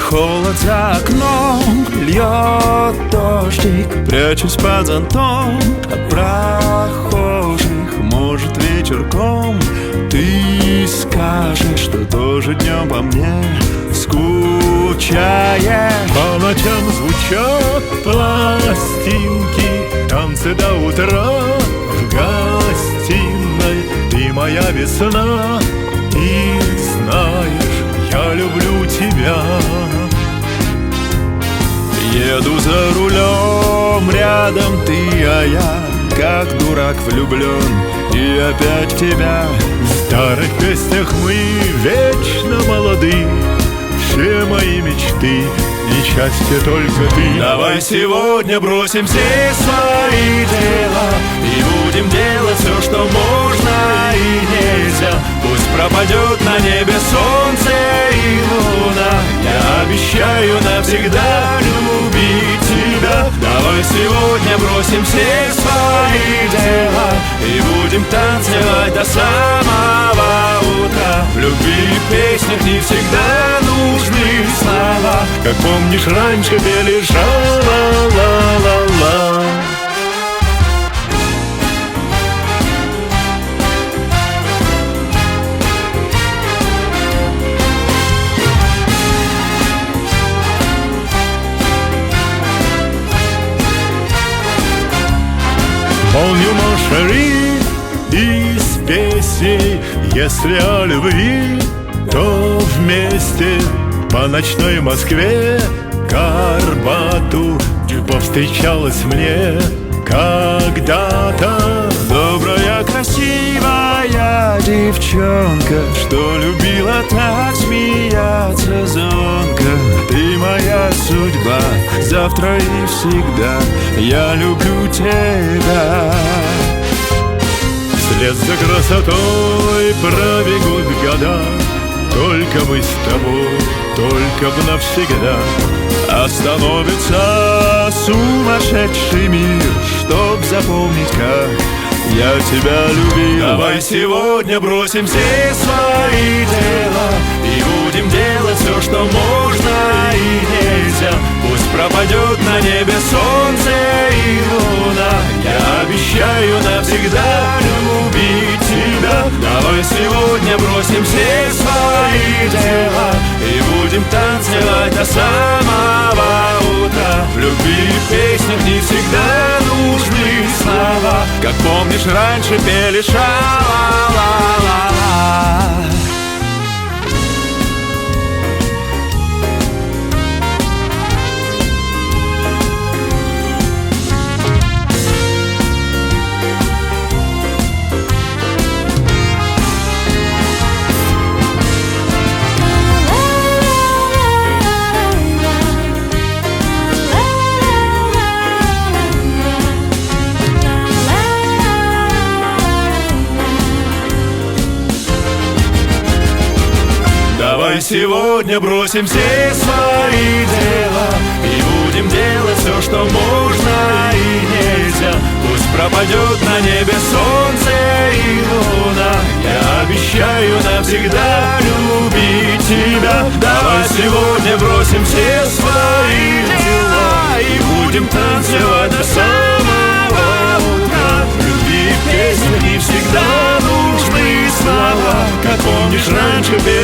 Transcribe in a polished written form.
холод за окном, льет дождик, прячусь под зонтом от прохожих. Может, вечерком ты скажешь, что тоже днем по мне скучаешь. По ночам звучат пластинки, танцы до утра в гостиной. Ты моя весна, и знаешь, я люблю тебя. Еду за рулем, рядом ты, а я как дурак влюблен, и опять в тебя. В старых песнях мы вечно молоды, все мои мечты и счастье только ты. Давай сегодня бросим все свои дела и будем делать все, что можно и нельзя. Пусть пропадет на небе солнце и луна, я обещаю навсегда любить тебя. Давай сегодня бросим все свои дела и будем танцевать до самого утра. В любви и песнях не всегда нужны слова, как помнишь, раньше пели ша-ла-ла-ла-ла. Помню, mon chéri, из песней, если о любви, то вместе по ночной Москве к Арбату повстречалась мне когда-то добрая, красивая девчонка, что любила так смеяться звонко. Ты моя судьба, завтра и всегда я люблю тебя. Вслед за красотой пробегут года, только мы с тобой, только б навсегда. Остановится сумасшедший мир, чтоб запомнить, как я тебя любил. Давай сегодня бросим все свои дела и будем делать все, что можно и нельзя. Пусть пропадет на небе солнце и луна, я обещаю навсегда любить тебя. Давай сегодня бросим все свои дела и будем танцевать до самого утра. В любви и песнях не всегда нужны слова, как помнишь, раньше пели ша-ла-ла-ла-ла. Давай сегодня бросим все свои дела и будем делать все, что можно и нельзя. Пусть пропадет на небе солнце и луна, я обещаю навсегда любить тебя. Давай сегодня бросим все свои дела и будем танцевать до самого утра. В любви и песнях не всегда нужны слова, как помнишь, раньше пели